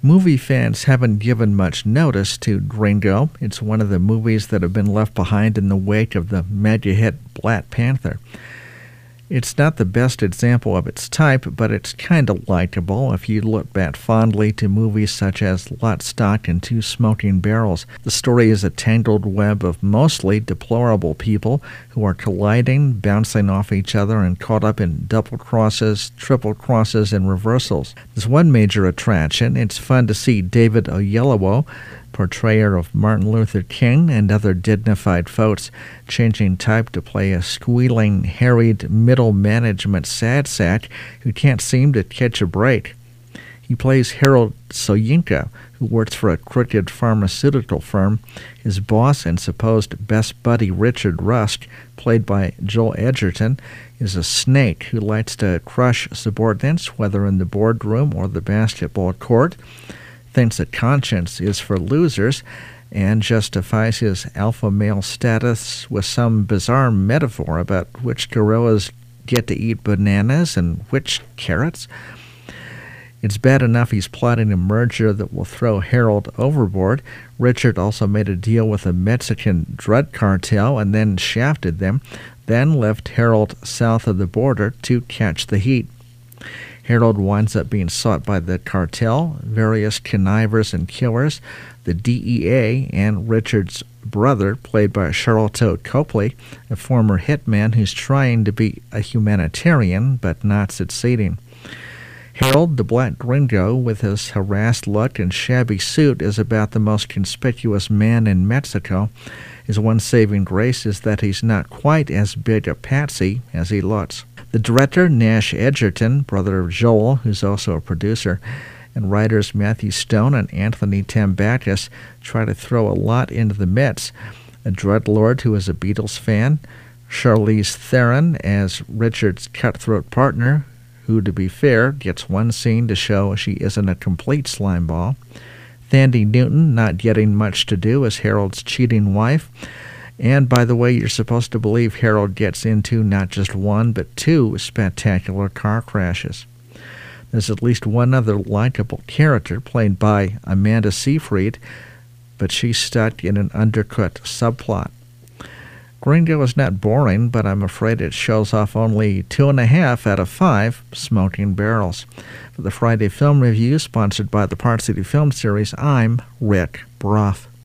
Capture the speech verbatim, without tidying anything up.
Movie fans haven't given much notice to Gringo. It's one of the movies that have been left behind in the wake of the mega hit Black Panther. It's not the best example of its type, but it's kind of likable if you look back fondly to movies such as Lock, Stock, and Two Smoking Barrels. The story is a tangled web of mostly deplorable people who are colliding, bouncing off each other, and caught up in double crosses, triple crosses, and reversals. There's one major attraction. It's fun to see David Oyelowo, portrayer of Martin Luther King and other dignified folks, changing type to play a squealing, harried middle management sad sack who can't seem to catch a break. He plays Harold Soyinka, who works for a crooked pharmaceutical firm. His boss and supposed best buddy Richard Rusk, played by Joel Edgerton, is a snake who likes to crush subordinates, whether in the boardroom or the basketball court, thinks that conscience is for losers, and justifies his alpha male status with some bizarre metaphor about which gorillas get to eat bananas and which carrots. It's bad enough he's plotting a merger that will throw Harold overboard. Richard also made a deal with a Mexican drug cartel and then shafted them, then left Harold south of the border to catch the heat. Harold winds up being sought by the cartel, various connivers and killers, the D E A, and Richard's brother, played by Charlton Copley, a former hitman who's trying to be a humanitarian but not succeeding. Harold, the Black Gringo, with his harassed look and shabby suit, is about the most conspicuous man in Mexico. His one saving grace is that he's not quite as big a patsy as he looks. The director, Nash Edgerton, brother of Joel, who's also a producer, and writers Matthew Stone and Anthony Tambakis try to throw a lot into the mix. A drug lord who is a Beatles fan, Charlize Theron as Richard's cutthroat partner, who, to be fair, gets one scene to show she isn't a complete slimeball, Thandie Newton not getting much to do as Harold's cheating wife. And, by the way, you're supposed to believe Harold gets into not just one, but two spectacular car crashes. There's at least one other likable character, played by Amanda Seyfried, but she's stuck in an undercut subplot. Gringo is not boring, but I'm afraid it shows off only two and a half out of five smoking barrels. For the Friday Film Review, sponsored by the Park City Film Series, I'm Rick Brough.